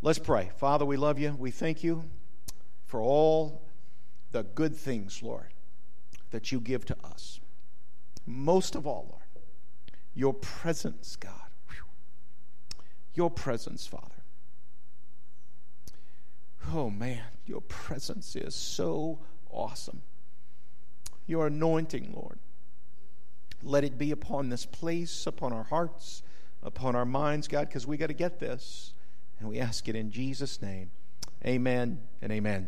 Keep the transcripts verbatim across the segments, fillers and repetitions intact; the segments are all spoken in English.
Let's pray. Father, we love you. We thank you for all the good things, Lord, that you give to us. Most of all, Lord, your presence, God. Whew. Your presence, Father. Oh, man, your presence is so awesome. Your anointing, Lord. Let it be upon this place, upon our hearts, upon our minds, God, because we got to get this. And we ask it in Jesus' name. Amen and amen.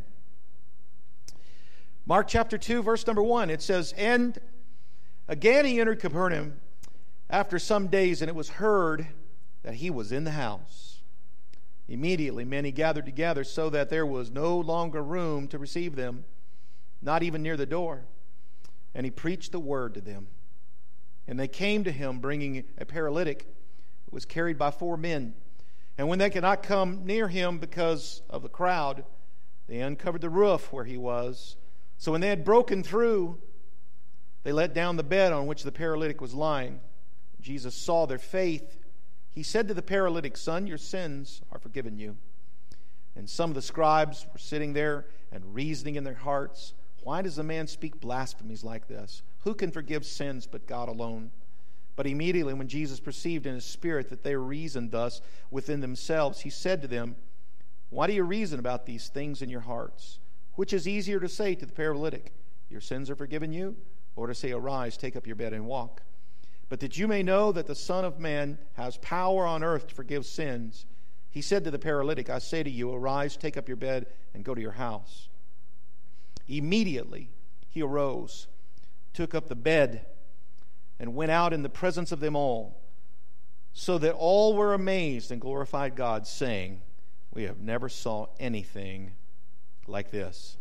Mark chapter two, verse number one, it says, "And again he entered Capernaum after some days, and it was heard that he was in the house. Immediately many gathered together, so that there was no longer room to receive them, not even near the door. And he preached the word to them. And they came to him, bringing a paralytic who was carried by four men. And when they could not come near him because of the crowd, they uncovered the roof where he was. So when they had broken through, they let down the bed on which the paralytic was lying. Jesus saw their faith. He said to the paralytic, 'Son, your sins are forgiven you.' And some of the scribes were sitting there and reasoning in their hearts, 'Why does the man speak blasphemies like this? Who can forgive sins but God alone?' But immediately when Jesus perceived in his spirit that they reasoned thus within themselves, he said to them, 'Why do you reason about these things in your hearts? Which is easier to say to the paralytic, "Your sins are forgiven you," or to say, "Arise, take up your bed and walk"? But that you may know that the Son of Man has power on earth to forgive sins, he said to the paralytic, "I say to you, arise, take up your bed, and go to your house." Immediately he arose, took up the bed, and went out in the presence of them all, so that all were amazed and glorified God, saying, "We have never saw anything like this."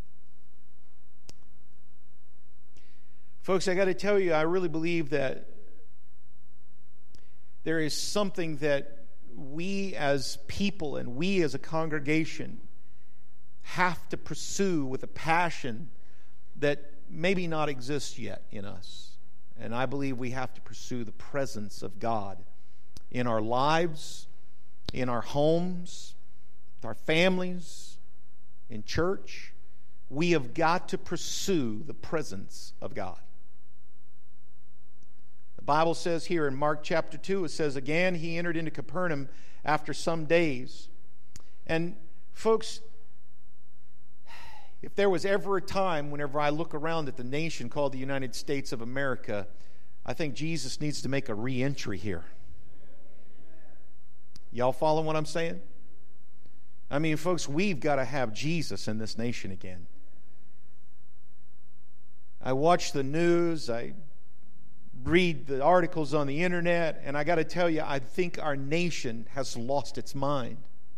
Folks, I got to tell you, I really believe that there is something that we as people and we as a congregation have to pursue with a passion that maybe not exists yet in us. And I believe we have to pursue the presence of God in our lives, in our homes, with our families, in church. We have got to pursue the presence of God. The Bible says here in Mark chapter two, it says, "Again he entered into Capernaum after some days." And folks, if there was ever a time whenever I look around at the nation called the United States of America, I think Jesus needs to make a re-entry here. Y'all follow what I'm saying? I mean, folks, we've got to have Jesus in this nation again. I watch the news, I read the articles on the internet, and I got to tell you, I think our nation has lost its mind.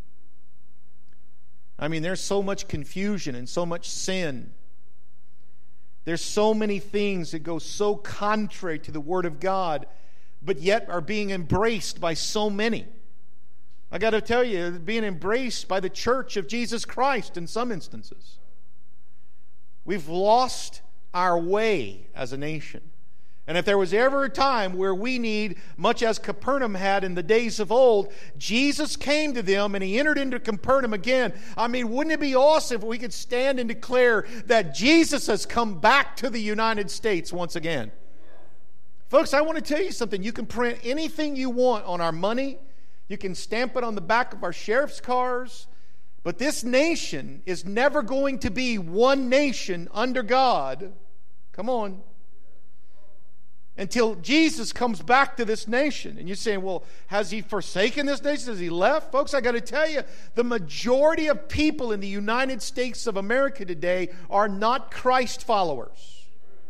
I mean, there's so much confusion and so much sin. There's so many things that go so contrary to the Word of God, but yet are being embraced by so many. I got to tell you, being embraced by the church of Jesus Christ in some instances. We've lost our way as a nation. And if there was ever a time where we need, much as Capernaum had in the days of old, Jesus came to them and he entered into Capernaum again. I mean, wouldn't it be awesome if we could stand and declare that Jesus has come back to the United States once again? Folks, I want to tell you something. You can print anything you want on our money. You can stamp it on the back of our sheriff's cars. But this nation is never going to be one nation under God. Come on. Until Jesus comes back to this nation. And you're saying, well, has he forsaken this nation? Has he left? Folks, I got to tell you, the majority of people in the United States of America today are not Christ followers.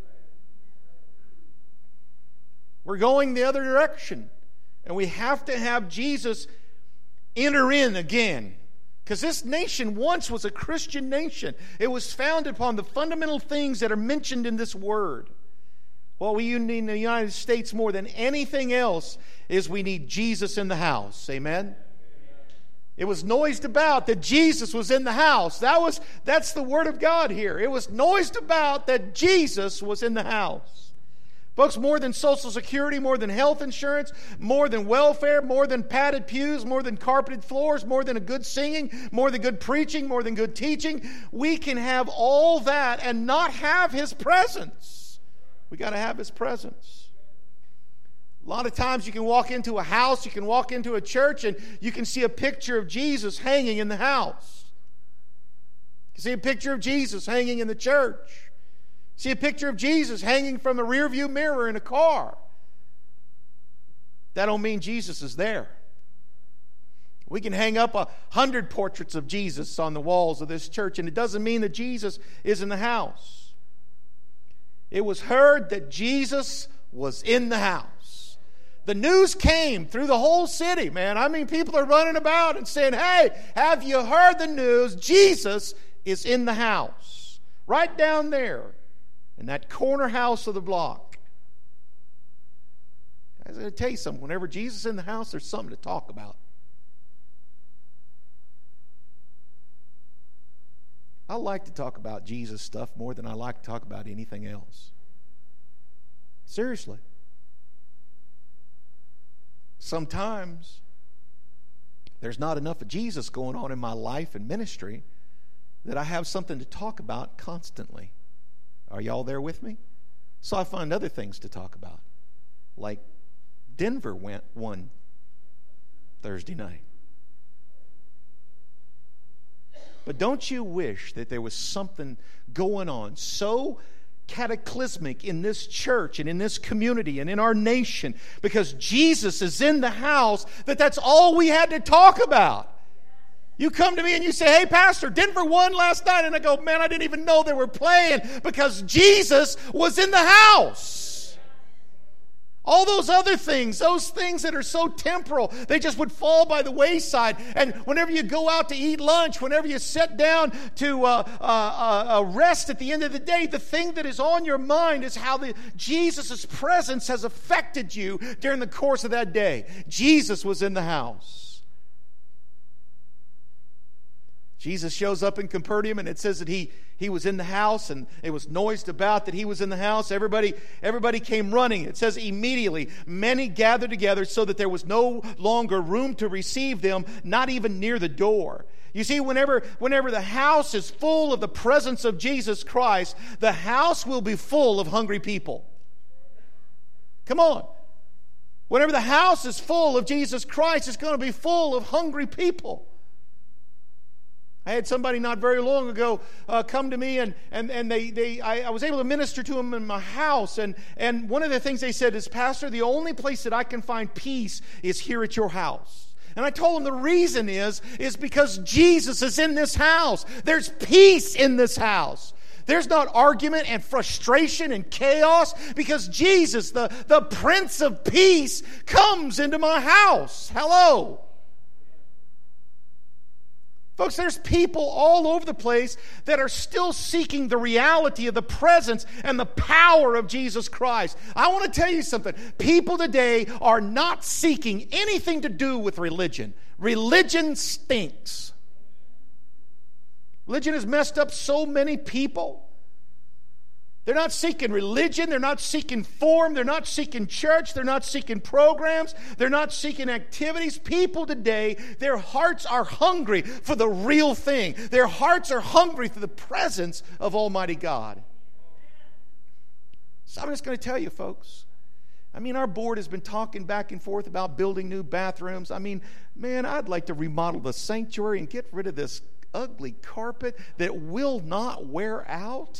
We're going the other direction. And we have to have Jesus enter in again. Because this nation once was a Christian nation. It was founded upon the fundamental things that are mentioned in this word. What we need in the United States more than anything else is we need Jesus in the house. Amen? It was noised about that Jesus was in the house. That was, that's the word of God here. It was noised about that Jesus was in the house. Folks, more than Social Security, more than health insurance, more than welfare, more than padded pews, more than carpeted floors, more than a good singing, more than good preaching, more than good teaching, we can have all that and not have His presence. We got to have His presence. A lot of times you can walk into a house, you can walk into a church, and you can see a picture of Jesus hanging in the house. You can see a picture of Jesus hanging in the church. See a picture of Jesus hanging from the rearview mirror in a car. That don't mean Jesus is there. We can hang up a hundred portraits of Jesus on the walls of this church, and it doesn't mean that Jesus is in the house. It was heard that Jesus was in the house. The news came through the whole city, man. I mean, people are running about and saying, hey, have you heard the news? Jesus is in the house. Right down there. In that corner house of the block. Guys, I'm going to tell you something. Whenever Jesus is in the house, there's something to talk about. I like to talk about Jesus stuff more than I like to talk about anything else. Seriously. Sometimes there's not enough of Jesus going on in my life and ministry that I have something to talk about constantly. Are y'all there with me? So I find other things to talk about. Like Denver went one Thursday night. But don't you wish that there was something going on so cataclysmic in this church and in this community and in our nation because Jesus is in the house that that's all we had to talk about? You come to me and you say, hey, Pastor, Denver won last night. And I go, man, I didn't even know they were playing because Jesus was in the house. All those other things, those things that are so temporal, they just would fall by the wayside. And whenever you go out to eat lunch, whenever you sit down to uh, uh, uh, rest at the end of the day, the thing that is on your mind is how the Jesus' presence has affected you during the course of that day. Jesus was in the house. Jesus shows up in Capernaum, and it says that he, he was in the house, and it was noised about that he was in the house. Everybody, everybody came running. It says immediately, many gathered together so that there was no longer room to receive them, not even near the door. You see, whenever, whenever the house is full of the presence of Jesus Christ, the house will be full of hungry people. Come on. Whenever the house is full of Jesus Christ, it's going to be full of hungry people. I had somebody not very long ago uh, come to me, and and and they they I, I was able to minister to them in my house, and and one of the things they said is, Pastor, the only place that I can find peace is here at your house. And I told them the reason is is because Jesus is in this house. There's peace in this house. There's not argument and frustration and chaos because Jesus, the, the Prince of Peace, comes into my house. Hello. Folks, there's people all over the place that are still seeking the reality of the presence and the power of Jesus Christ. I want to tell you something. People today are not seeking anything to do with religion. Religion stinks. Religion has messed up so many people. They're not seeking religion. They're not seeking form. They're not seeking church. They're not seeking programs. They're not seeking activities. People today, their hearts are hungry for the real thing. Their hearts are hungry for the presence of Almighty God. So I'm just going to tell you, folks. I mean, our board has been talking back and forth about building new bathrooms. I mean, man, I'd like to remodel the sanctuary and get rid of this ugly carpet that will not wear out.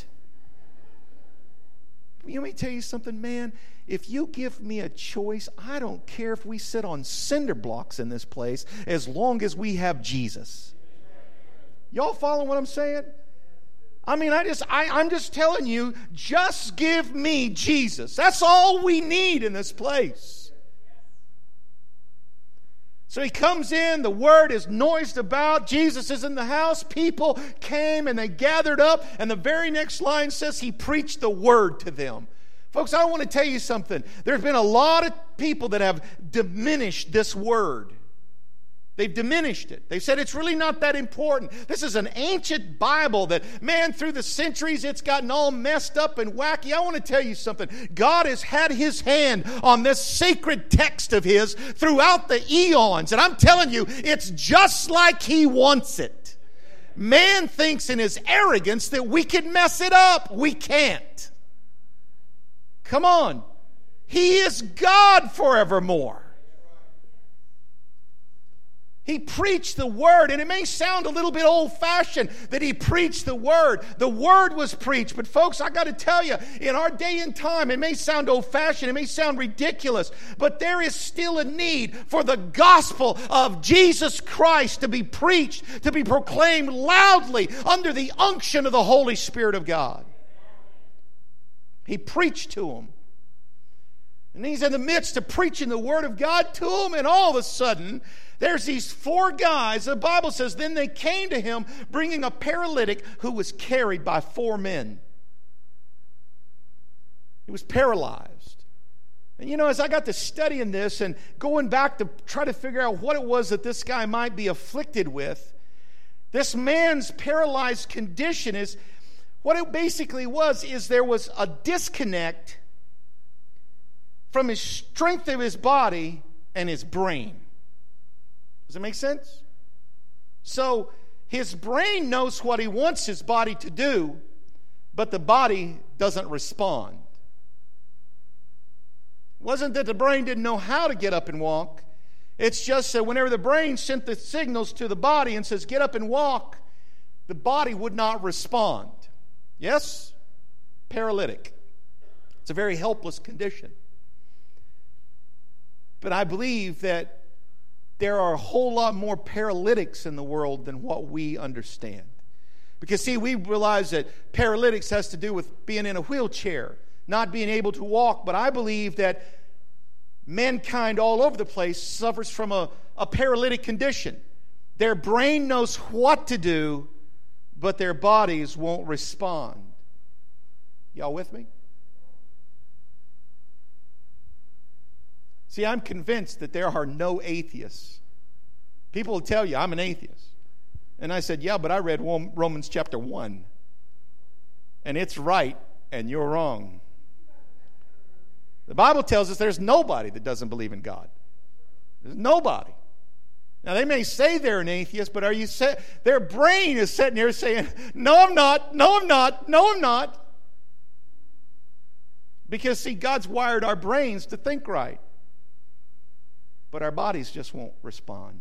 Let me tell you something, man. If you give me a choice, I don't care if we sit on cinder blocks in this place as long as we have Jesus. Y'all follow what I'm saying? I mean, I just, I, I'm just telling you, just give me Jesus. That's all we need in this place. So he comes in, the word is noised about, Jesus is in the house, people came and they gathered up, and the very next line says he preached the word to them. Folks, I want to tell you something. There's been a lot of people that have diminished this word. They've diminished it. They've said it's really not that important. This is an ancient Bible that, man, through the centuries, it's gotten all messed up and wacky. I want to tell you something. God has had His hand on this sacred text of His throughout the eons. And I'm telling you, it's just like He wants it. Man thinks in his arrogance that we can mess it up. We can't. Come on. He is God forevermore. He preached the Word, and it may sound a little bit old-fashioned that He preached the Word. The Word was preached, but folks, I got to tell you, in our day and time, it may sound old-fashioned, it may sound ridiculous, but there is still a need for the gospel of Jesus Christ to be preached, to be proclaimed loudly under the unction of the Holy Spirit of God. He preached to them. And He's in the midst of preaching the Word of God to them, and all of a sudden, there's these four guys. The Bible says, then they came to Him bringing a paralytic who was carried by four men. He was paralyzed. And you know, as I got to studying this and going back to try to figure out what it was that this guy might be afflicted with, this man's paralyzed condition is, what it basically was, is there was a disconnect from his strength of his body and his brain. Does it make sense? So his brain knows what he wants his body to do, but the body doesn't respond. It wasn't that the brain didn't know how to get up and walk. It's just that whenever the brain sent the signals to the body and says, get up and walk, the body would not respond. Yes? Paralytic. It's a very helpless condition. But I believe that there are a whole lot more paralytics in the world than what we understand. Because, see, we realize that paralytics has to do with being in a wheelchair, not being able to walk. But I believe that mankind all over the place suffers from a, a paralytic condition. Their brain knows what to do, but their bodies won't respond. Y'all with me? See, I'm convinced that there are no atheists. People will tell you, I'm an atheist. And I said, yeah, but I read Romans chapter one. And it's right, and you're wrong. The Bible tells us there's nobody that doesn't believe in God. There's nobody. Now, they may say they're an atheist, but are you say, their brain is sitting there saying, no, I'm not, no, I'm not, no, I'm not. Because, see, God's wired our brains to think right. But our bodies just won't respond.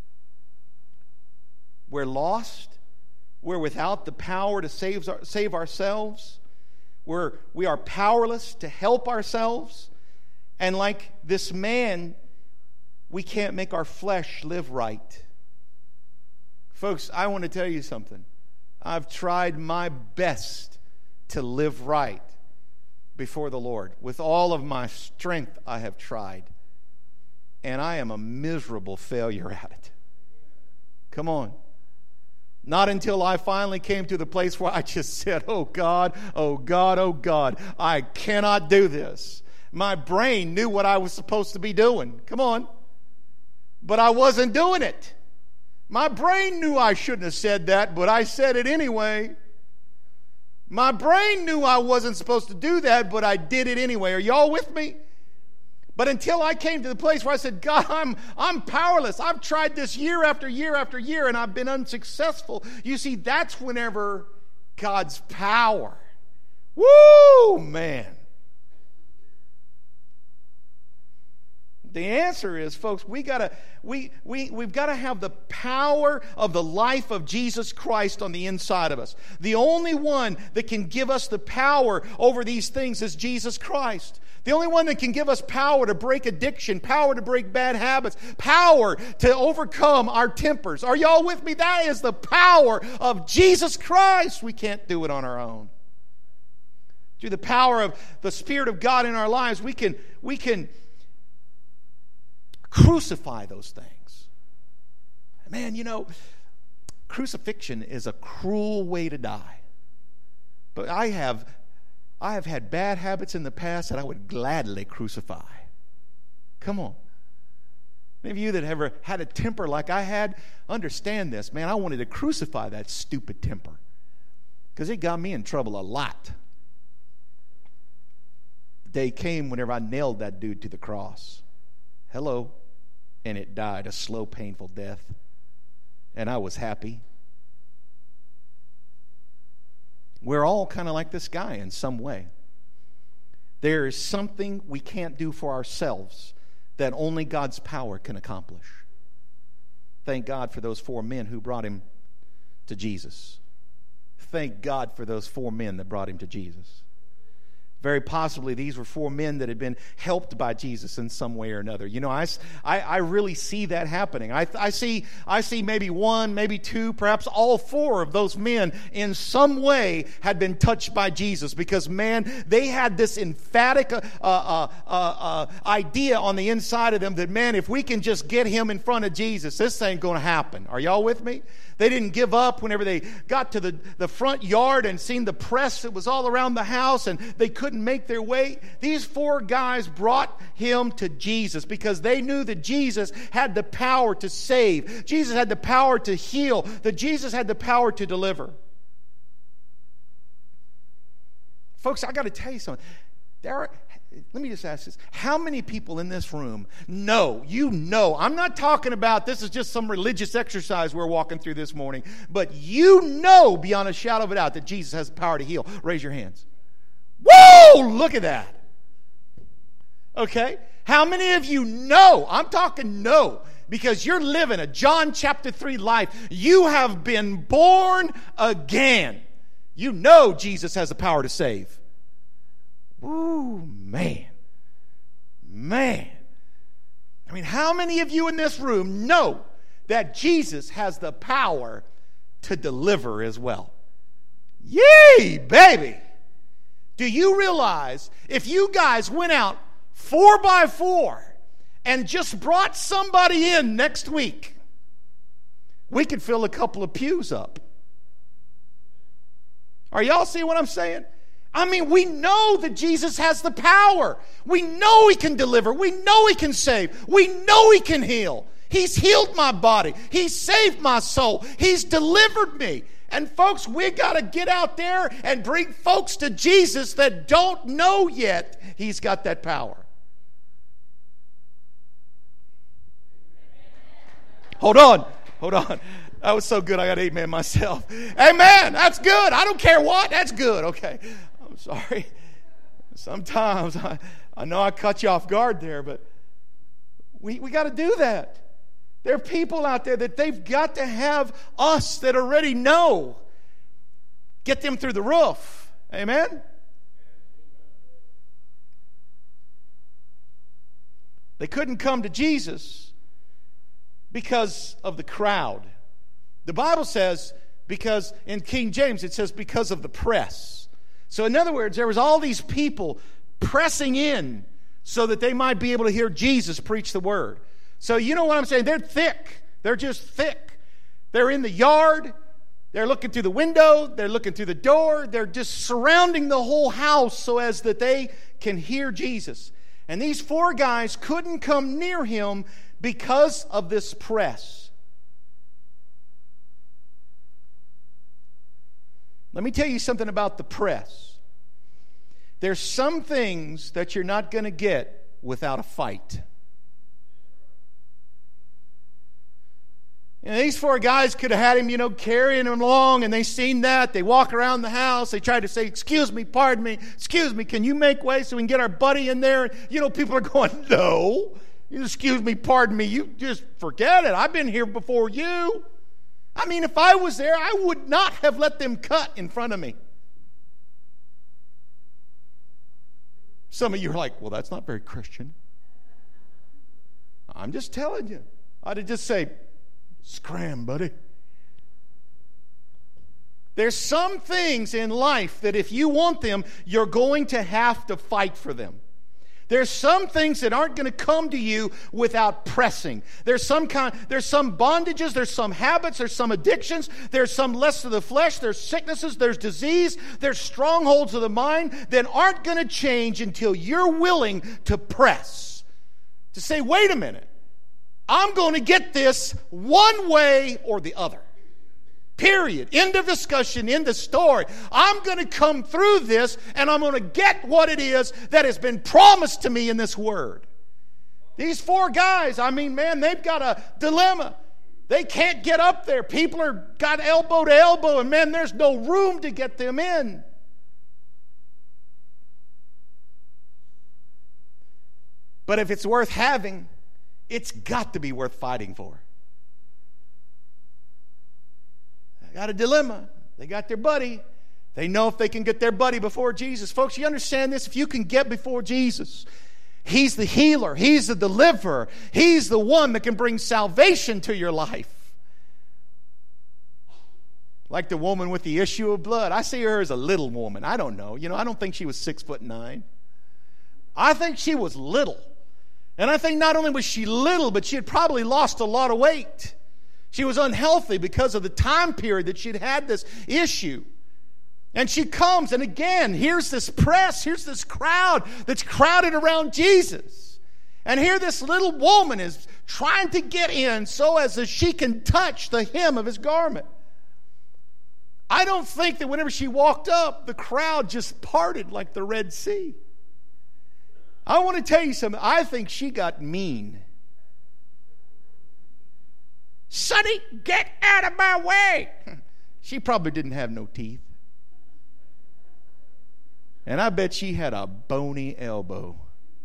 We're lost. We're without the power to save, save ourselves. We're, we are powerless to help ourselves. And like this man, we can't make our flesh live right. Folks, I want to tell you something. I've tried my best to live right before the Lord. With all of my strength, I have tried. And I am a miserable failure at it. Come on. Not until I finally came to the place where I just said, oh God, oh God, oh God, I cannot do this. My brain knew what I was supposed to be doing. Come on. But I wasn't doing it. My brain knew I shouldn't have said that, but I said it anyway. My brain knew I wasn't supposed to do that, but I did it anyway. Are y'all with me? But until I came to the place where I said, God, I'm, I'm powerless. I've tried this year after year after year, and I've been unsuccessful. You see, that's whenever God's power. Woo, man. The answer is, folks, we gotta we we we've got to have the power of the life of Jesus Christ on the inside of us. The only one that can give us the power over these things is Jesus Christ. The only one that can give us power to break addiction, power to break bad habits, power to overcome our tempers. Are y'all with me? That is the power of Jesus Christ. We can't do it on our own. Through the power of the Spirit of God in our lives, we can we can crucify those things. Man, you know, crucifixion is a cruel way to die. But I have I have had bad habits in the past that I would gladly crucify. Come on. Any of you that ever had a temper like I had, understand this. Man, I wanted to crucify that stupid temper because it got me in trouble a lot. The day came whenever I nailed that dude to the cross. Hello. And it died a slow, painful death. And I was happy. We're all kind of like this guy in some way. There is something we can't do for ourselves that only God's power can accomplish. Thank God for those four men who brought him to Jesus. Thank God for those four men that brought him to Jesus. Very possibly these were four men that had been helped by Jesus in some way or another. You know, I, I, I really see that happening. I, I, see, I see maybe one, maybe two, perhaps all four of those men in some way had been touched by Jesus because, man, they had this emphatic uh, uh, uh, uh, idea on the inside of them that, man, if we can just get him in front of Jesus, this ain't going to happen. Are y'all with me? They didn't give up whenever they got to the, the front yard and seen the press that was all around the house and they couldn't make their way. These four guys brought him to Jesus because they knew that Jesus had the power to save. Jesus had the power to heal. That Jesus had the power to deliver. Folks, I got to tell you something. There are... Let me just ask this. How many people in this room know, you know, I'm not talking about this is just some religious exercise we're walking through this morning, but you know beyond a shadow of a doubt that Jesus has the power to heal. Raise your hands. Whoa, look at that. Okay? How many of you know, I'm talking know, because you're living a John chapter three life. You have been born again. You know Jesus has the power to save. Ooh, man. Man. I mean, how many of you in this room know that Jesus has the power to deliver as well? Yay, baby. Do you realize if you guys went out four by four and just brought somebody in next week, we could fill a couple of pews up. Are y'all seeing what I'm saying? I mean, we know that Jesus has the power. We know he can deliver. We know he can save. We know he can heal. He's healed my body. He's saved my soul. He's delivered me. And folks, we got to get out there and bring folks to Jesus that don't know yet he's got that power. Hold on. Hold on. That was so good, I got amen myself. Amen. That's good. I don't care what. That's good. Okay. I'm sorry. Sometimes I, I know I cut you off guard there, but we, we got to do that. There are people out there that they've got to have us that already know. Get them through the roof. Amen? They couldn't come to Jesus because of the crowd. The Bible says, because in King James it says because of the press. So in other words, there was all these people pressing in so that they might be able to hear Jesus preach the word. So you know what I'm saying? They're thick. They're just thick. They're in the yard. They're looking through the window. They're looking through the door. They're just surrounding the whole house so as that they can hear Jesus. And these four guys couldn't come near him because of this press. Let me tell you something about the press. There's some things that you're not going to get without a fight. You know, these four guys could have had him, you know, carrying him along, and they seen that. They walk around the house. They try to say, excuse me, pardon me, excuse me, can you make way so we can get our buddy in there? And, you know, people are going, no. Excuse me, pardon me, you just forget it. I've been here before you. I mean, if I was there, I would not have let them cut in front of me. Some of you are like, well, that's not very Christian. I'm just telling you. I'd just say, scram, buddy. There's some things in life that if you want them, you're going to have to fight for them. There's some things that aren't going to come to you without pressing. There's some kind, there's some bondages, there's some habits, there's some addictions, there's some lust of the flesh, there's sicknesses, there's disease, there's strongholds of the mind that aren't going to change until you're willing to press. To say, wait a minute, I'm going to get this one way or the other. Period. End of discussion, end of story. I'm going to come through this and I'm going to get what it is that has been promised to me in this word. These four guys, I mean, man, they've got a dilemma. They can't get up there. People are got elbow to elbow, and man, there's no room to get them in. But if it's worth having, it's got to be worth fighting for. They got a dilemma. They got their buddy. They know if they can get their buddy before Jesus. Folks, you understand this? If you can get before Jesus, He's the healer. He's the deliverer. He's the one that can bring salvation to your life. Like the woman with the issue of blood. I see her as a little woman. I don't know. You know, I don't think she was six foot nine. I think she was little. And I think not only was she little, but she had probably lost a lot of weight. She was unhealthy because of the time period that she'd had this issue. And she comes, and again, here's this press, here's this crowd that's crowded around Jesus. And here this little woman is trying to get in so as that she can touch the hem of his garment. I don't think that whenever she walked up, the crowd just parted like the Red Sea. I want to tell you something. I think she got mean. Sonny, get out of my way. She probably didn't have no teeth. And I bet she had a bony elbow.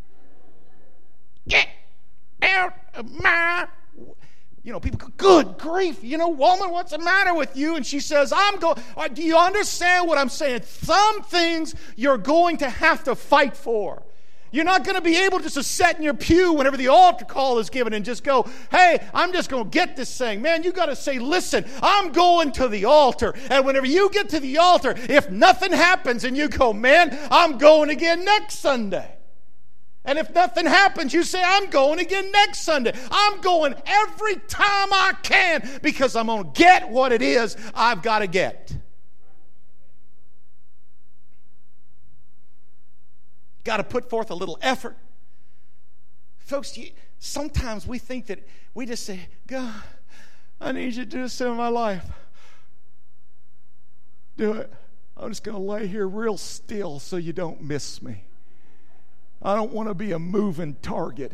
Get out of my... You know, people go, good grief, you know, woman, what's the matter with you? And she says, I'm going... Do you understand what I'm saying? Some things you're going to have to fight for. You're not going to be able just to sit in your pew whenever the altar call is given and just go, hey, I'm just going to get this thing. Man, you got to say, listen, I'm going to the altar. And whenever you get to the altar, if nothing happens and you go, man, I'm going again next Sunday. And if nothing happens, you say, I'm going again next Sunday. I'm going every time I can because I'm going to get what it is I've got to get. Got to put forth a little effort. Folks, you, sometimes we think that we just say, God, I need you to do this in my life. Do it. I'm just going to lay here real still so you don't miss me. I don't want to be a moving target.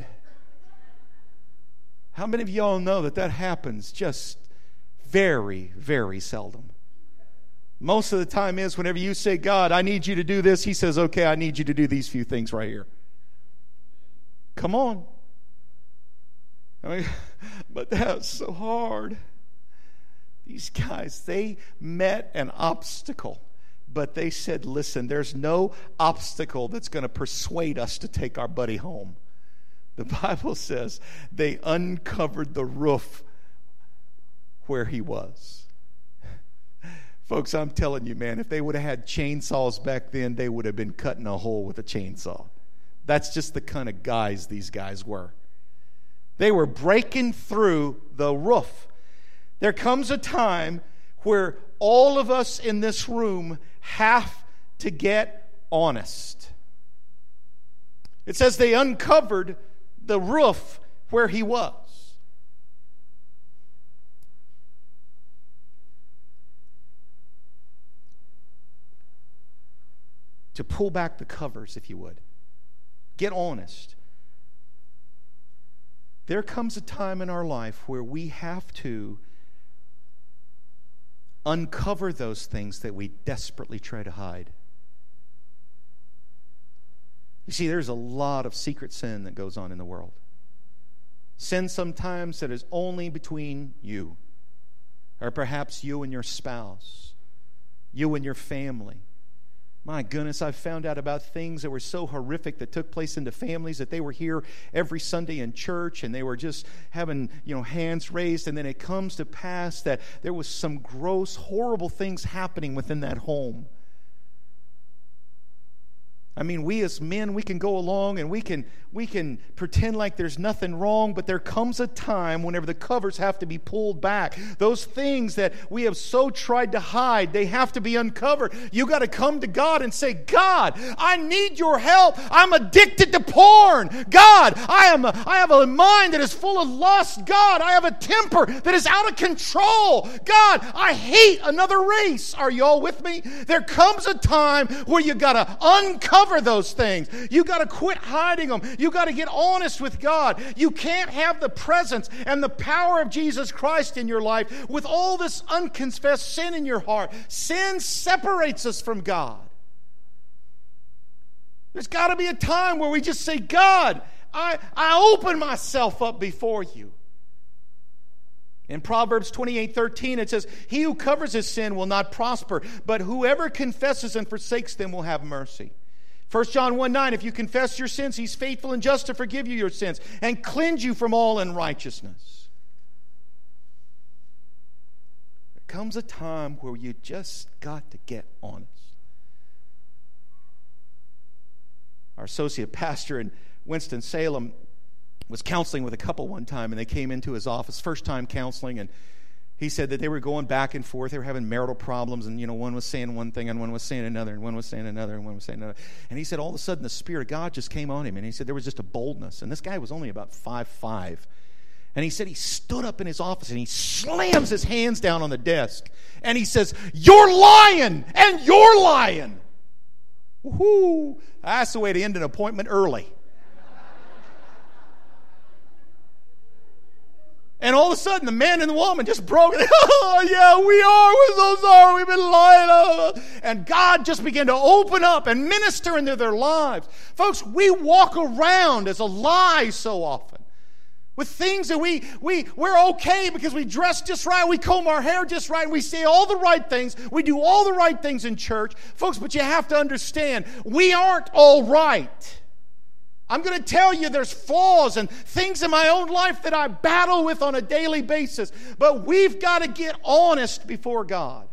How many of y'all know that that happens just very, very seldom? Most of the time is whenever you say, God, I need you to do this, He says, okay, I need you to do these few things right here. Come on. I mean, but that's so hard. These guys, they met an obstacle, but they said, listen, there's no obstacle that's going to persuade us to take our buddy home. The Bible says they uncovered the roof where he was. Folks, I'm telling you, man, if they would have had chainsaws back then, they would have been cutting a hole with a chainsaw. That's just the kind of guys these guys were. They were breaking through the roof. There comes a time where all of us in this room have to get honest. It says they uncovered the roof where he was. To pull back the covers, if you would. Get honest. There comes a time in our life where we have to uncover those things that we desperately try to hide. You see, there's a lot of secret sin that goes on in the world. Sin sometimes that is only between you, or perhaps you and your spouse, you and your family. My goodness, I've found out about things that were so horrific that took place in the families that they were here every Sunday in church and they were just having, you know, hands raised, and then it comes to pass that there was some gross, horrible things happening within that home. I mean, we as men, we can go along and we can we can pretend like there's nothing wrong, but there comes a time whenever the covers have to be pulled back. Those things that we have so tried to hide, they have to be uncovered. You got to come to God and say, God, I need your help. I'm addicted to porn. God, I am a, I have a mind that is full of lust. God, I have a temper that is out of control. God, I hate another race. Are you all with me? There comes a time where you got to uncover those things. You got to quit hiding them. You got to get honest with God. You can't have the presence and the power of Jesus Christ in your life with all this unconfessed sin in your heart. Sin separates us from God. There's got to be a time where we just say, God, I, I open myself up before you. In Proverbs twenty-eight thirteen, it says, he who covers his sin will not prosper, but whoever confesses and forsakes them will have mercy. First John one nine, if you confess your sins, he's faithful and just to forgive you your sins and cleanse you from all unrighteousness. There comes a time where you just got to get honest. Our associate pastor in Winston-Salem was counseling with a couple one time, and they came into his office, first time counseling, and he said that they were going back and forth. They were having marital problems, and, you know, one was saying one thing, and one was saying another, and one was saying another, and one was saying another. And he said all of a sudden the Spirit of God just came on him, and he said there was just a boldness. And this guy was only about five foot five. And he said he stood up in his office, and he slams his hands down on the desk, and he says, you're lying, and you're lying. Woo-hoo. That's the way to end an appointment early. And all of a sudden, the man and the woman just broke. Oh, yeah, we are. We're so sorry. We've been lying. And God just began to open up and minister into their lives. Folks, we walk around as a lie so often with things that we, we, we're okay because we dress just right. We comb our hair just right. And we say all the right things. We do all the right things in church. Folks, but you have to understand, we aren't all right. I'm going to tell you there's flaws and things in my own life that I battle with on a daily basis. But we've got to get honest before God.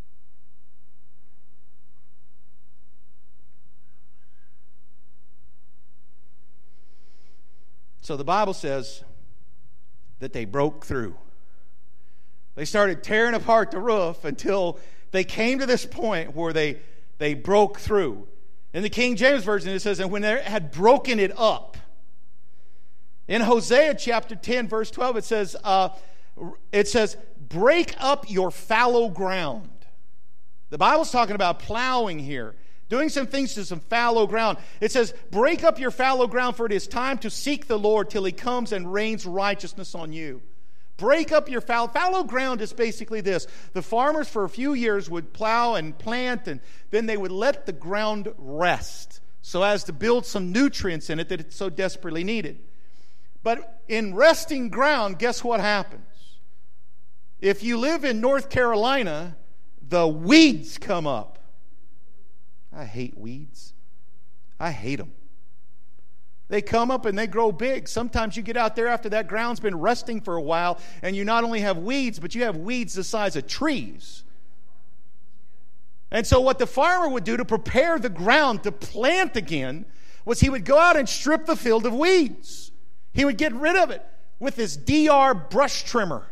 So the Bible says that they broke through. They started tearing apart the roof until they came to this point where they, they broke through. In the King James Version, it says, and when they had broken it up. In Hosea chapter ten, verse twelve, it says, uh, it says, break up your fallow ground. The Bible's talking about plowing here, doing some things to some fallow ground. It says, break up your fallow ground, for it is time to seek the Lord till he comes and rains righteousness on you. Break up your fallow. Fallow ground is basically this. The farmers for a few years would plow and plant, and then they would let the ground rest so as to build some nutrients in it that it so desperately needed. But in resting ground, guess what happens? If you live in North Carolina, the weeds come up. I hate weeds. I hate them. They come up and they grow big. Sometimes you get out there after that ground's been resting for a while, and you not only have weeds, but you have weeds the size of trees. And so what the farmer would do to prepare the ground to plant again was he would go out and strip the field of weeds. He would get rid of it with his D R brush trimmer.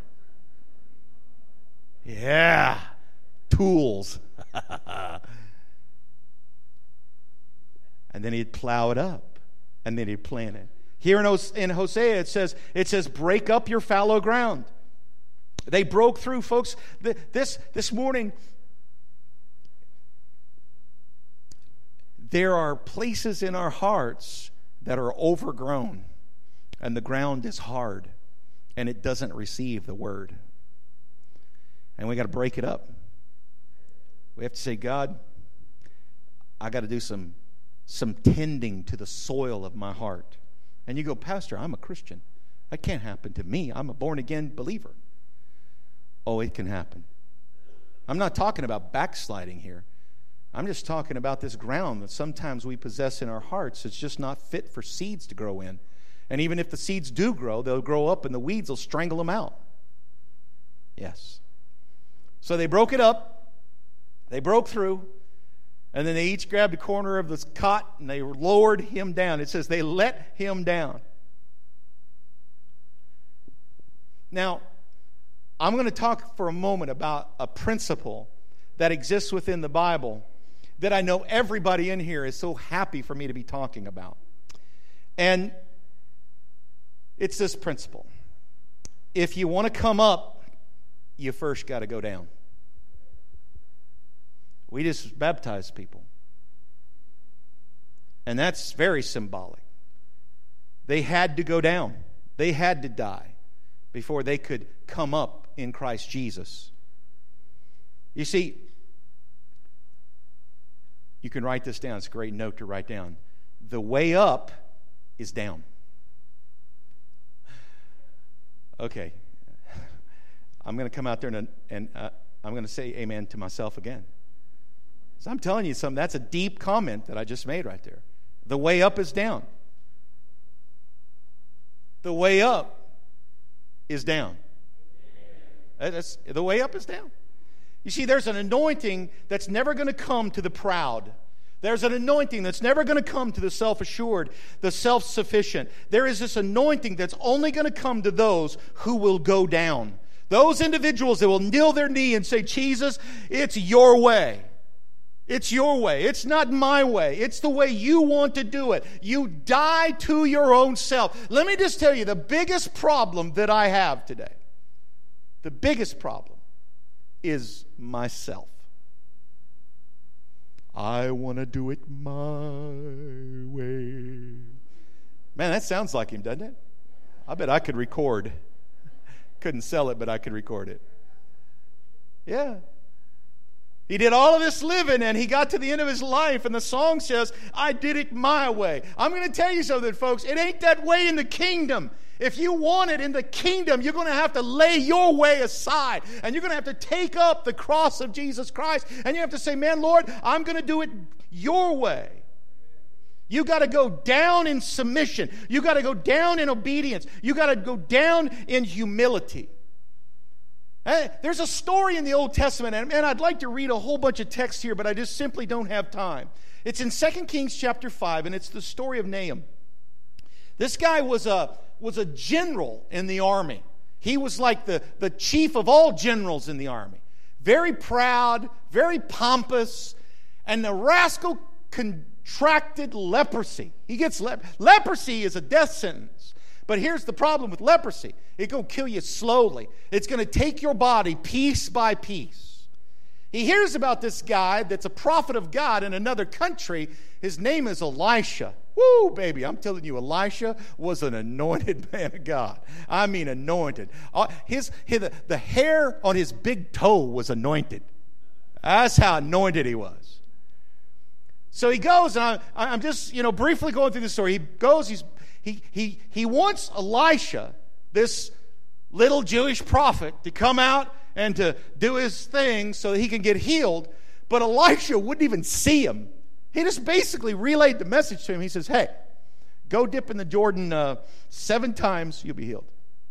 Yeah, tools. And then he'd plow it up. And then he'd plant it. Here in Hosea, it says, it says, break up your fallow ground. They broke through, folks. This, this morning, there are places in our hearts that are overgrown, and the ground is hard, and it doesn't receive the word. And we got to break it up. We have to say, God, I got to do some some tending to the soil of my heart. And you go, Pastor, I'm a Christian. That can't happen to me. I'm a born-again believer. Oh, it can happen. I'm not talking about backsliding here. I'm just talking about this ground that sometimes we possess in our hearts. It's just not fit for seeds to grow in. And even if the seeds do grow, they'll grow up and the weeds will strangle them out. Yes. So they broke it up. They broke through. And then they each grabbed a corner of this cot and they lowered him down. It says they let him down. Now, I'm going to talk for a moment about a principle that exists within the Bible that I know everybody in here is so happy for me to be talking about. And it's this principle. If you want to come up, you first got to go down. We just baptize people. And that's very symbolic. They had to go down. They had to die before they could come up in Christ Jesus. You see, you can write this down. It's a great note to write down. The way up is down. Okay. I'm going to come out there and, and uh, I'm going to say amen to myself again. So I'm telling you something. That's a deep comment that I just made right there. The way up is down. The way up is down. That's, the way up is down. You see, there's an anointing that's never going to come to the proud. There's an anointing that's never going to come to the self-assured, the self-sufficient. There is this anointing that's only going to come to those who will go down. Those individuals that will kneel their knee and say, Jesus, it's your way. It's your way. It's not my way. It's the way you want to do it. You die to your own self. Let me just tell you the biggest problem that I have today. The biggest problem is myself. I want to do it my way. Man, that sounds like him, doesn't it? I bet I could record. Couldn't sell it, but I could record it. Yeah. He did all of this living, and he got to the end of his life, and the song says, I did it my way. I'm going to tell you something, folks. It ain't that way in the kingdom. If you want it in the kingdom, you're going to have to lay your way aside, and you're going to have to take up the cross of Jesus Christ, and you have to say, man, Lord, I'm going to do it your way. You got to go down in submission. You got to go down in obedience. You got to go down in humility. There's a story in the Old Testament, and man, I'd like to read a whole bunch of text here, but I just simply don't have time. It's in Second Kings chapter five, and it's the story of Nahum. This guy was a, was a general in the army. He was like the, the chief of all generals in the army. Very proud, very pompous, and the rascal contracted leprosy. He gets lep- leprosy is a death sentence. But here's the problem with leprosy. It's going to kill you slowly. It's going to take your body piece by piece. He hears about this guy that's a prophet of God in another country. His name is Elisha. Woo, baby, I'm telling you, Elisha was an anointed man of God. I mean anointed. His, his, the hair on his big toe was anointed. That's how anointed he was. So he goes, and I, I'm just, you know, briefly going through the story. He goes, he's He, he, he wants Elisha, this little Jewish prophet, to come out and to do his thing so that he can get healed. But Elisha wouldn't even see him. He just basically relayed the message to him. He says, hey, go dip in the Jordan uh, seven times, you'll be healed.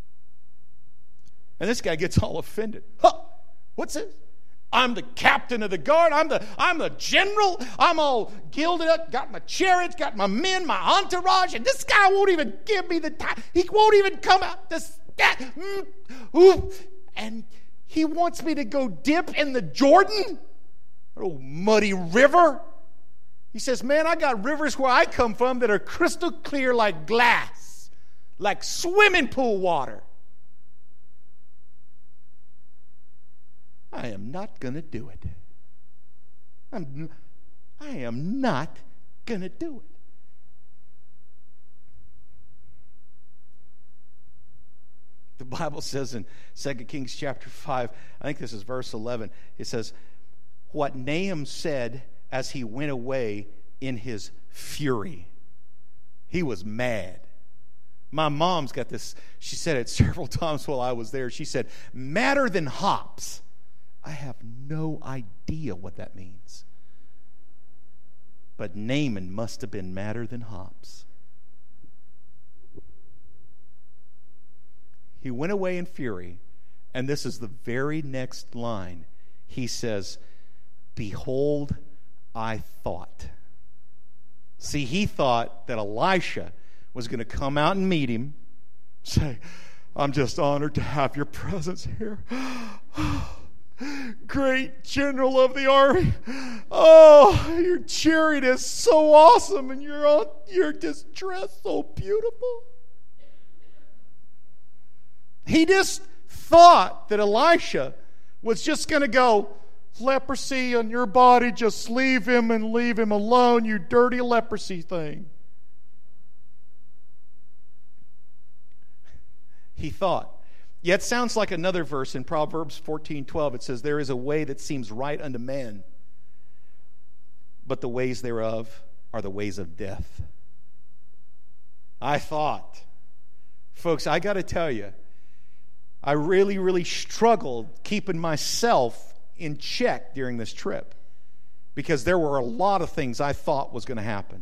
And this guy gets all offended. Huh, what's this? I'm the captain of the guard. I'm the I'm the general. I'm all gilded up, got my chariots, got my men, my entourage, and this guy won't even give me the time. He won't even come out. This, that, mm, ooh, and he wants me to go dip in the Jordan, that old muddy river. He says, man, I got rivers where I come from that are crystal clear like glass, like swimming pool water. I am not going to do it. I'm, I am not going to do it. The Bible says in Second Kings chapter five, I think this is verse eleven, it says, what Nahum said as he went away in his fury. He was mad. My mom's got this, she said it several times while I was there. She said, madder than hops. I have no idea what that means. But Naaman must have been madder than hops. He went away in fury, and this is the very next line. He says, behold, I thought. See, he thought that Elisha was going to come out and meet him, say, I'm just honored to have your presence here. Great general of the army. Oh, your chariot is so awesome, and you're all, you're just dressed so beautiful. He just thought that Elisha was just going to go, leprosy on your body, just leave him and leave him alone, you dirty leprosy thing. He thought. Yet sounds like another verse in Proverbs fourteen twelve. It says, there is a way that seems right unto man, but the ways thereof are the ways of death. I thought. Folks, I got to tell you, I really, really struggled keeping myself in check during this trip because there were a lot of things I thought was going to happen.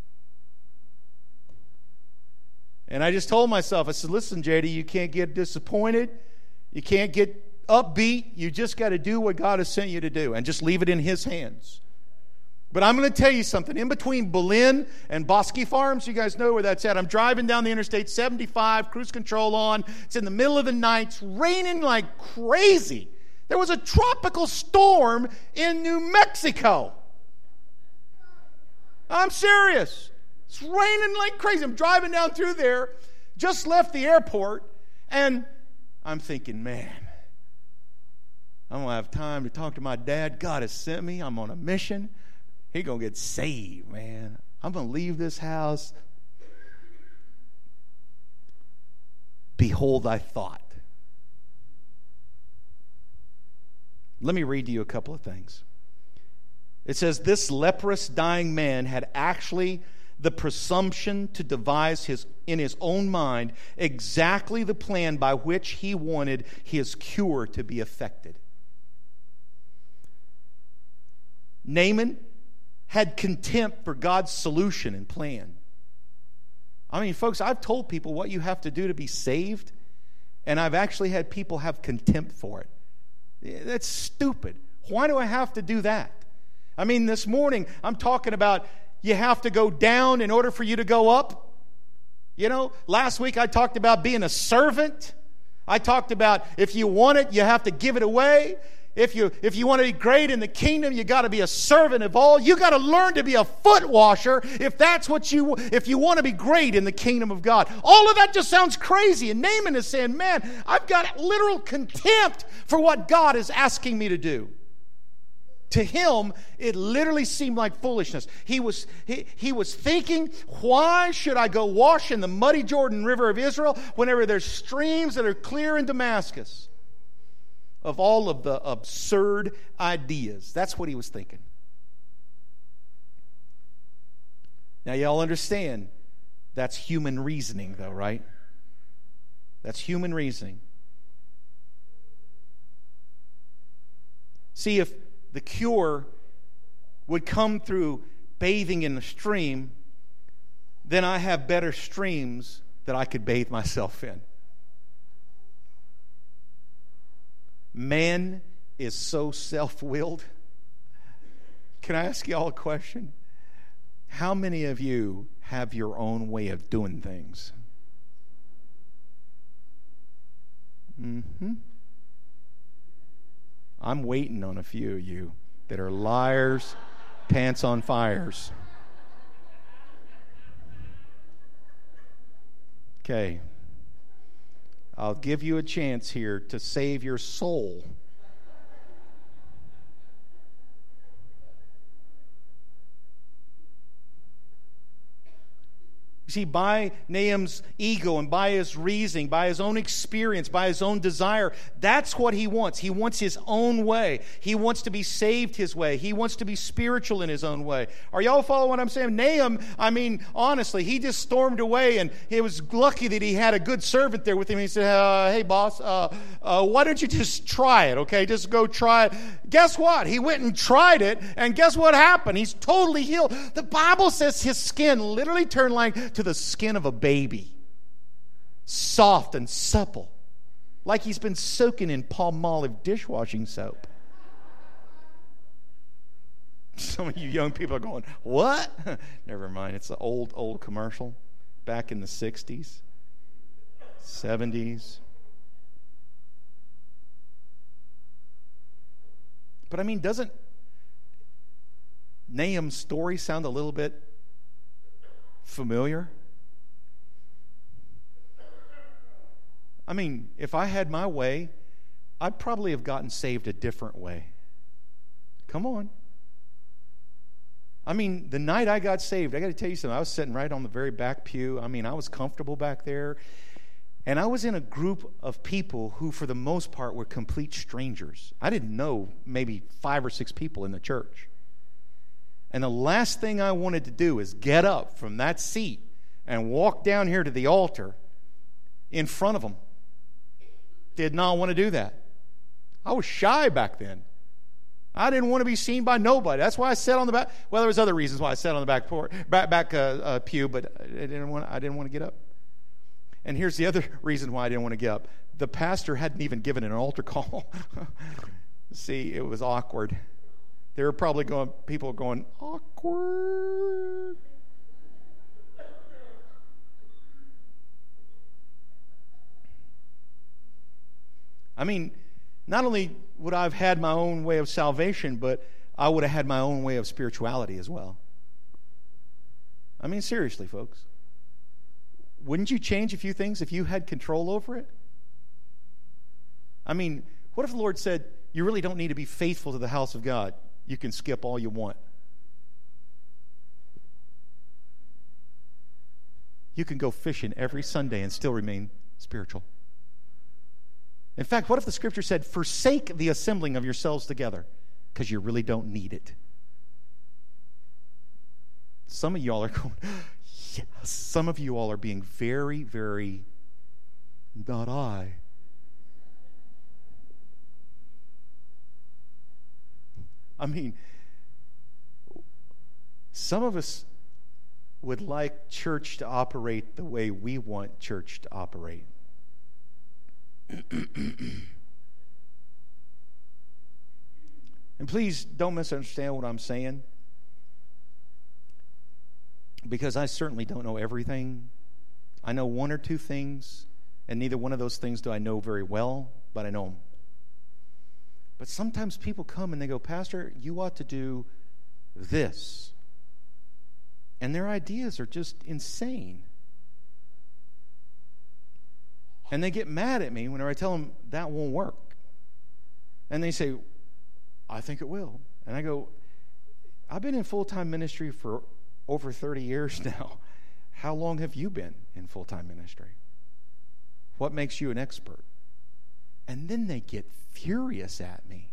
And I just told myself, I said, listen, J D, you can't get disappointed. You can't get upbeat. You just got to do what God has sent you to do and just leave it in His hands. But I'm going to tell you something. In between Belen and Bosque Farms, you guys know where that's at. I'm driving down the Interstate seventy-five, cruise control on. It's in the middle of the night. It's raining like crazy. There was a tropical storm in New Mexico. I'm serious. It's raining like crazy. I'm driving down through there, just left the airport, and I'm thinking, man, I'm going to have time to talk to my dad. God has sent me. I'm on a mission. He's going to get saved, man. I'm going to leave this house. Behold, I thought. Let me read to you a couple of things. It says, this leprous dying man had actually the presumption to devise his in his own mind exactly the plan by which he wanted his cure to be effected. Naaman had contempt for God's solution and plan. I mean, folks, I've told people what you have to do to be saved, and I've actually had people have contempt for it. That's stupid. Why do I have to do that? I mean, this morning, I'm talking about you have to go down in order for you to go up. You know, last week I talked about being a servant. I talked about if you want it, you have to give it away. If you if you want to be great in the kingdom, you got to be a servant of all. You got to learn to be a foot washer if that's what you if you want to be great in the kingdom of God. All of that just sounds crazy. And Naaman is saying, man, I've got literal contempt for what God is asking me to do. To him, it literally seemed like foolishness. He was, he, he was thinking, why should I go wash in the muddy Jordan River of Israel whenever there's streams that are clear in Damascus? Of all of the absurd ideas. That's what he was thinking. Now, y'all understand, that's human reasoning, though, right? That's human reasoning. See, if the cure would come through bathing in the stream, then I have better streams that I could bathe myself in. Man is so self-willed. Can I ask you all a question? How many of you have your own way of doing things? Mm-hmm. I'm waiting on a few of you that are liars, pants on fires. Okay. I'll give you a chance here to save your soul. You see, by Naaman's ego and by his reasoning, by his own experience, by his own desire, that's what he wants. He wants his own way. He wants to be saved his way. He wants to be spiritual in his own way. Are y'all following what I'm saying? Naaman, I mean, honestly, he just stormed away, and he was lucky that he had a good servant there with him. He said, uh, hey, boss, uh, uh, why don't you just try it, okay? Just go try it. Guess what? He went and tried it, and guess what happened? He's totally healed. The Bible says his skin literally turned like to the skin of a baby, soft and supple, like he's been soaking in Palmolive dishwashing soap. Some of you young people are going, what? Never mind. It's an old, old commercial back in the sixties, seventies. But I mean, doesn't Nahum's story sound a little bit familiar? I mean, if I had my way, I'd probably have gotten saved a different way. Come on. I mean, the night I got saved, I got to tell you something. I was sitting right on the very back pew. I mean, I was comfortable back there. And I was in a group of people who, for the most part, were complete strangers. I didn't know maybe five or six people in the church. And the last thing I wanted to do is get up from that seat and walk down here to the altar in front of them. Did not want to do that. I was shy back then. I didn't want to be seen by nobody. That's why I sat on the back. Well, there was other reasons why I sat on the back porch, back, back uh, uh, pew, but I didn't want. I didn't want to get up. And here's the other reason why I didn't want to get up. The pastor hadn't even given an altar call. See, it was awkward. They were probably going. People going awkward. I mean, not only would I have had my own way of salvation, but I would have had my own way of spirituality as well. I mean, seriously, folks. Wouldn't you change a few things if you had control over it? I mean, what if the Lord said, you really don't need to be faithful to the house of God? You can skip all you want. You can go fishing every Sunday and still remain spiritual. In fact, what if the scripture said, forsake the assembling of yourselves together, because you really don't need it? Some of y'all are going, yes. Some of you all are being very, very, not I. I mean, some of us would like church to operate the way we want church to operate. And please don't misunderstand what I'm saying, because I certainly don't know everything. I know one or two things, and neither one of those things do I know very well, but I know them. But sometimes people come and they go, Pastor, you ought to do this. And their ideas are just insane. And they get mad at me whenever I tell them that won't work. And they say, I think it will. And I go, I've been in full-time ministry for over thirty years now. How long have you been in full-time ministry? What makes you an expert? And then they get furious at me.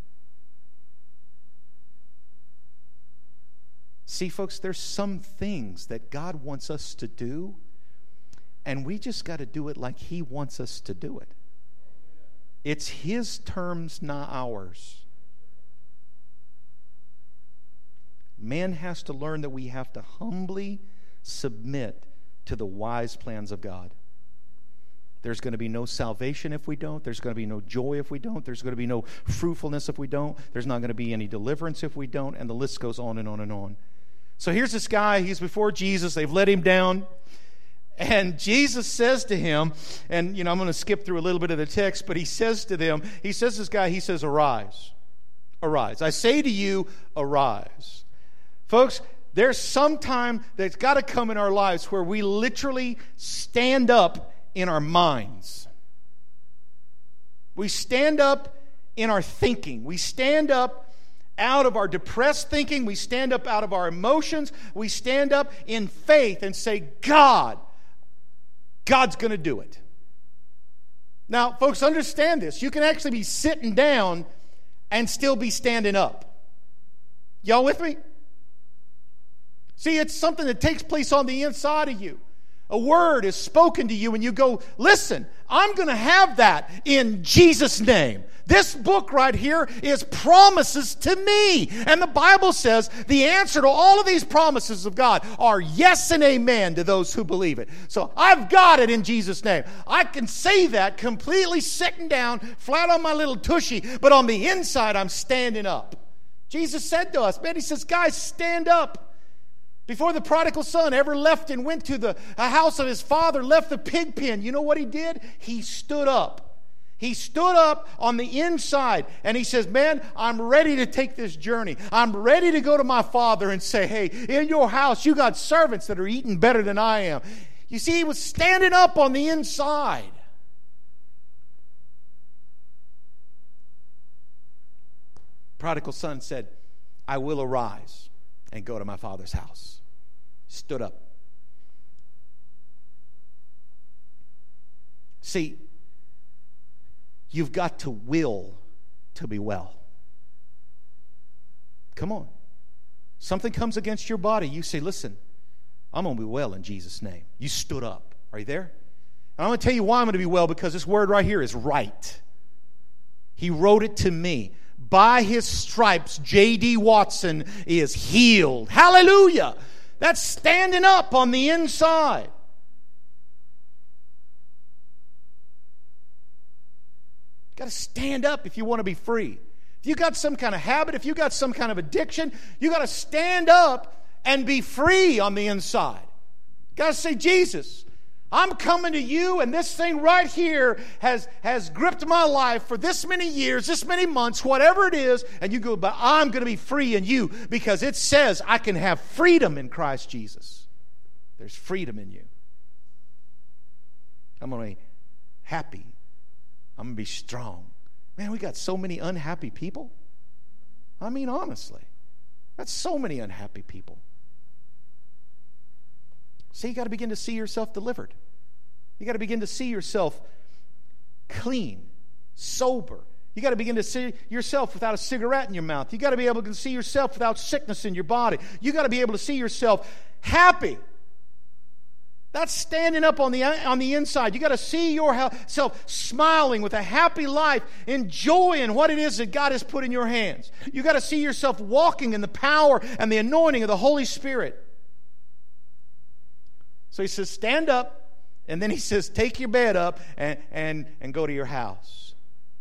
See, folks, there's some things that God wants us to do, and we just got to do it like He wants us to do it. It's His terms, not ours. Man has to learn that we have to humbly submit to the wise plans of God. There's going to be no salvation if we don't. There's going to be no joy if we don't. There's going to be no fruitfulness if we don't. There's not going to be any deliverance if we don't. And the list goes on and on and on. So here's this guy. He's before Jesus. They've let him down. And Jesus says to him, and, you know, I'm going to skip through a little bit of the text, but he says to them, he says to this guy, he says, arise. Arise. I say to you, arise. Folks, there's some time that's got to come in our lives where we literally stand up in our minds. We stand up in our thinking. We stand up out of our depressed thinking. We stand up out of our emotions. We stand up in faith and say, God, God's going to do it. Now, folks, understand this. You can actually be sitting down and still be standing up. Y'all with me? See, it's something that takes place on the inside of you. A word is spoken to you and you go, listen, I'm going to have that in Jesus' name. This book right here is promises to me. And the Bible says the answer to all of these promises of God are yes and amen to those who believe it. So I've got it in Jesus' name. I can say that completely sitting down, flat on my little tushy, but on the inside I'm standing up Jesus said to us, man, he says, guys, stand up. Before the prodigal son ever left and went to the house of his father, left the pig pen, you know what he did? He stood up. He stood up on the inside and he says, man, I'm ready to take this journey. I'm ready to go to my father and say, hey, in your house you got servants that are eating better than I am. You see, he was standing up on the inside. Prodigal son said, I will arise and go to my father's house. Stood up. See, you've got to will to be well. Come on. Something comes against your body. You say, listen, I'm going to be well in Jesus' name. You stood up. Are you there? And I'm going to tell you why I'm going to be well, because this word right here is right. He wrote it to me. By his stripes, J D Watson is healed. Hallelujah. That's standing up on the inside. You've got to stand up if you want to be free. If you got some kind of habit, if you got some kind of addiction, you got to stand up and be free on the inside. You got to say, Jesus, I'm coming to you, and this thing right here has, has gripped my life for this many years, this many months, whatever it is, and you go, but I'm going to be free in you, because it says I can have freedom in Christ Jesus. There's freedom in you. I'm going to be happy. I'm going to be strong. Man, we got so many unhappy people. I mean, honestly, that's so many unhappy people. So you got to begin to see yourself delivered. You got to begin to see yourself clean, sober. You got to begin to see yourself without a cigarette in your mouth. You got to be able to see yourself without sickness in your body. You got to be able to see yourself happy. That's standing up on the, on the inside. You got to see yourself smiling with a happy life, enjoying what it is that God has put in your hands. You got to see yourself walking in the power and the anointing of the Holy Spirit. So he says, stand up, and then he says, take your bed up and, and, and go to your house.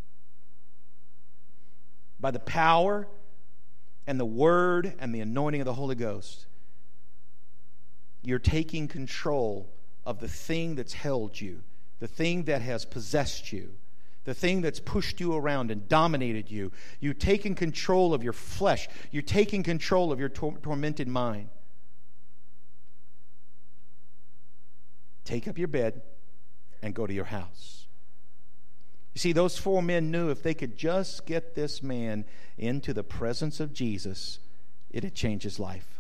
By the power and the word and the anointing of the Holy Ghost, you're taking control of the thing that's held you, the thing that has possessed you, the thing that's pushed you around and dominated you. You're taking control of your flesh. You're taking control of your tor- tormented mind. Take up your bed and go to your house. You see, those four men knew if they could just get this man into the presence of Jesus, it'd change his life.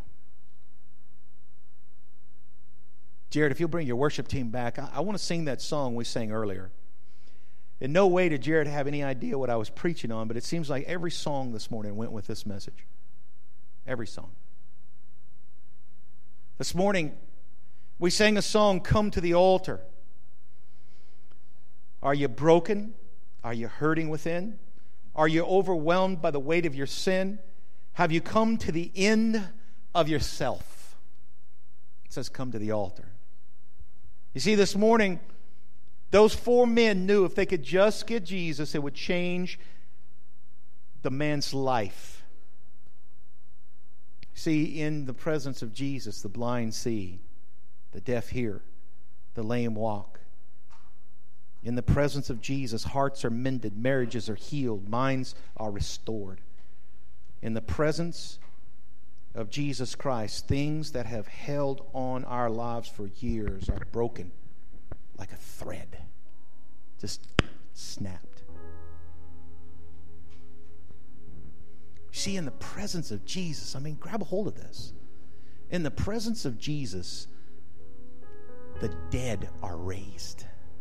Jared, if you'll bring your worship team back, I, I want to sing that song we sang earlier. In no way did Jared have any idea what I was preaching on, but it seems like every song this morning went with this message. Every song. This morning, we sang a song, Come to the Altar. Are you broken? Are you hurting within? Are you overwhelmed by the weight of your sin? Have you come to the end of yourself? It says, come to the altar. You see, this morning, those four men knew if they could just get Jesus, it would change the man's life. See, in the presence of Jesus, the blind see. The deaf hear, the lame walk. In the presence of Jesus, hearts are mended, marriages are healed, minds are restored. In the presence of Jesus Christ, things that have held on our lives for years are broken like a thread, just snapped. See, in the presence of Jesus, I mean, grab a hold of this. In the presence of Jesus, the dead are raised.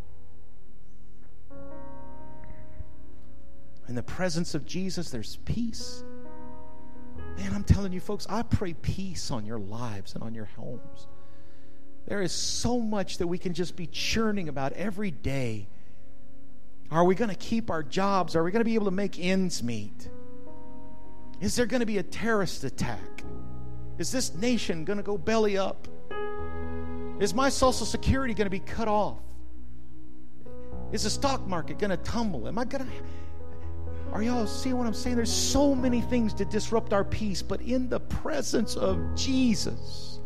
In the presence of Jesus, there's peace. Man, I'm telling you folks, I pray peace on your lives and on your homes. There is so much that we can just be churning about every day. Are we going to keep our jobs? Are we going to be able to make ends meet? Is there going to be a terrorist attack? Is this nation going to go belly up? Is my Social Security going to be cut off? Is the stock market going to tumble? Am I going to... Are y'all seeing what I'm saying? There's so many things to disrupt our peace, but in the presence of Jesus,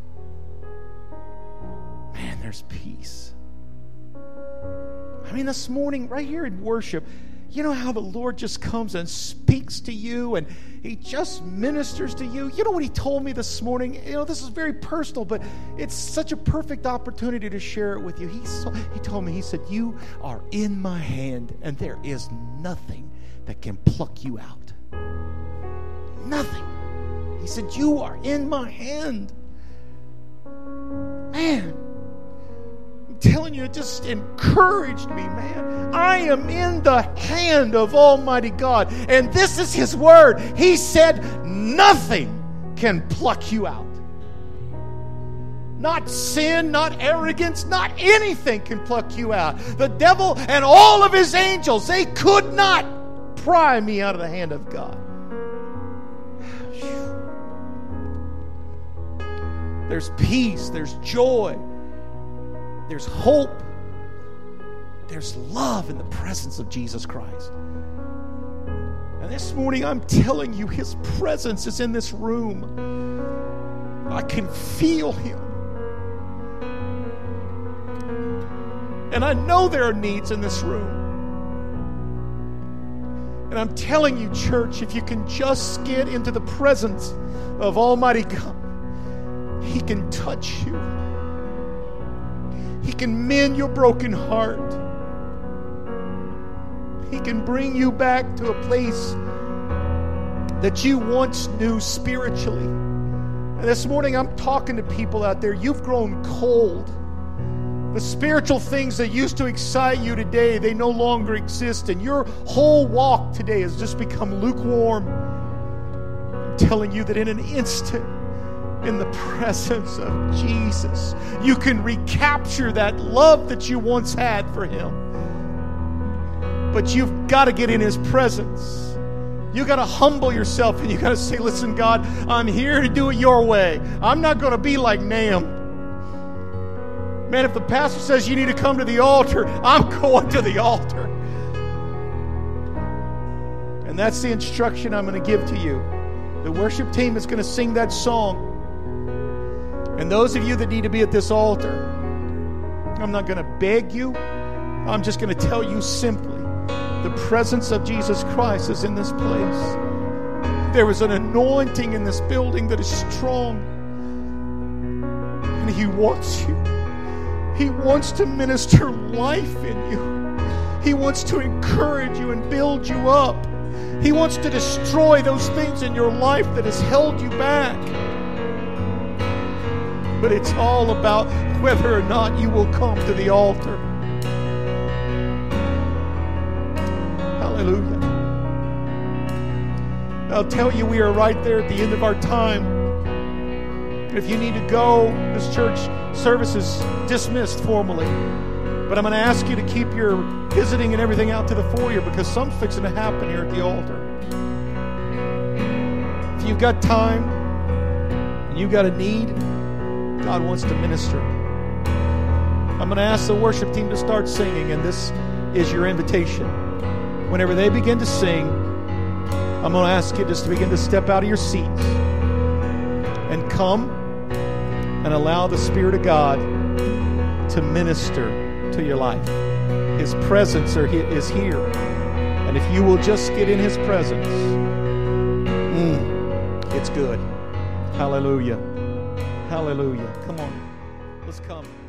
man, there's peace. I mean, this morning, right here in worship, you know how the Lord just comes and speaks to you and He just ministers to you? You know what He told me this morning? You know, this is very personal, but it's such a perfect opportunity to share it with you. He, so, he told me, He said, you are in my hand and there is nothing that can pluck you out. Nothing. He said, you are in my hand. Man, I'm telling you, it just encouraged me, man. I am in the hand of Almighty God, and this is His word. He said, nothing can pluck you out. Not sin, not arrogance, not anything can pluck you out. The devil and all of his angels, they could not pry me out of the hand of God. There's peace, there's joy, there's hope, there's love in the presence of Jesus Christ. And this morning I'm telling you, His presence is in this room. I can feel Him. And I know there are needs in this room. And I'm telling you, church, if you can just get into the presence of Almighty God, He can touch you. He can mend your broken heart. He can bring you back to a place that you once knew spiritually. And this morning I'm talking to people out there. You've grown cold. The spiritual things that used to excite you today, they no longer exist. And your whole walk today has just become lukewarm. I'm telling you that in an instant, in the presence of Jesus, you can recapture that love that you once had for Him. But you've got to get in His presence. You got to humble yourself and you got to say, listen, God, I'm here to do it your way. I'm not going to be like Nahum. Man, if the pastor says you need to come to the altar, I'm going to the altar. And that's the instruction I'm going to give to you. The worship team is going to sing that song. And those of you that need to be at this altar, I'm not going to beg you. I'm just going to tell you simply, the presence of Jesus Christ is in this place. There is an anointing in this building that is strong. And He wants you. He wants to minister life in you. He wants to encourage you and build you up. He wants to destroy those things in your life that has held you back. But it's all about whether or not you will come to the altar. Hallelujah. I'll tell you, we are right there at the end of our time. If you need to go, this church service is dismissed formally. But I'm going to ask you to keep your visiting and everything out to the foyer because something's fixing to happen here at the altar. If you've got time and you've got a need, God wants to minister. I'm going to ask the worship team to start singing, and this is your invitation. Whenever they begin to sing, I'm going to ask you just to begin to step out of your seats and come and allow the Spirit of God to minister to your life. His presence is here. And if you will just get in His presence, mm, it's good. Hallelujah. Hallelujah. Come on. Let's come.